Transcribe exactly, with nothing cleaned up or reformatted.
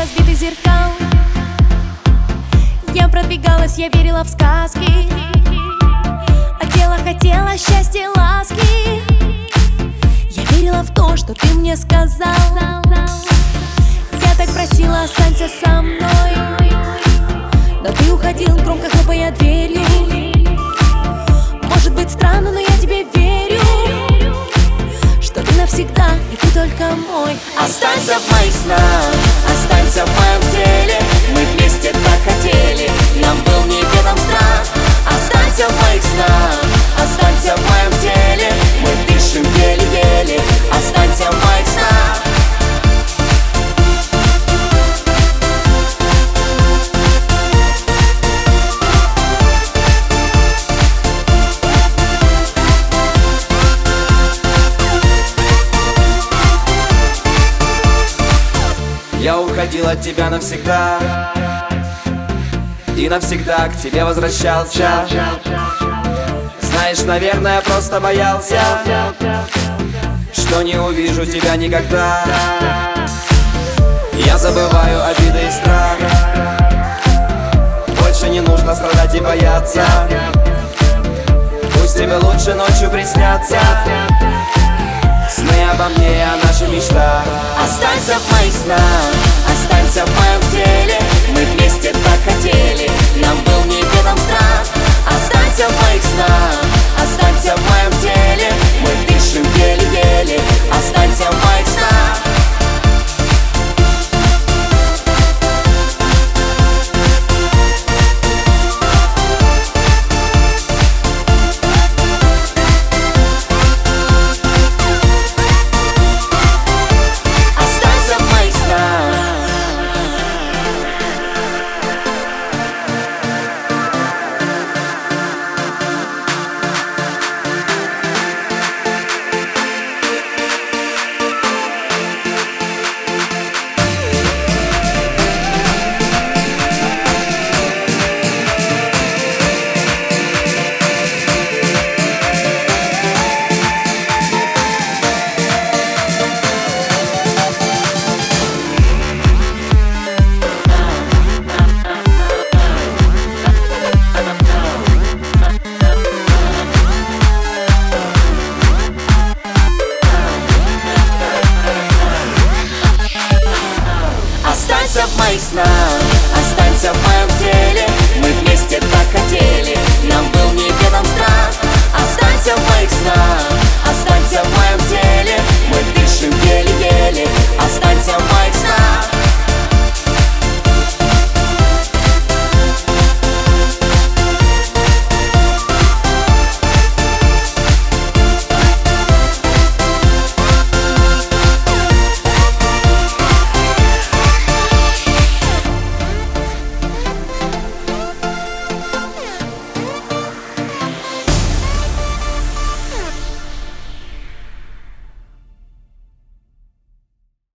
разбитых зеркал. Я продвигалась, я верила в сказки, хотела, хотела счастья, ласки. Я верила в то, что ты мне сказал. Я так просила, останься со мной, но ты уходил, громко хлопая дверью. Может быть странно, но я тебе верю, что ты навсегда, и ты только мой. Останься в моих снах, останься в моем теле. Мы вместе так хотели, нам был неведом страх. Останься в моих снах, останься в моем теле. Мы дышим еле-еле, останься в моих снах. Я уходил от тебя навсегда и навсегда к тебе возвращался. Знаешь, наверное, я просто боялся, что не увижу тебя никогда. Я забываю обиды и страх, больше не нужно страдать и бояться. Пусть тебе лучше ночью приснятся сны обо мне и о наших мечтах. Останься в моих снах, останься в моем теле. Мы вместе так хотели, нам был неведом страх. Останься в моих снах, останься в моем теле. Мы дышим еле-еле, останься в моих снах. Останься в моих снах, останься в моем теле. Мы вместе так хотели, нам был неведом страх. Останься в моих снах,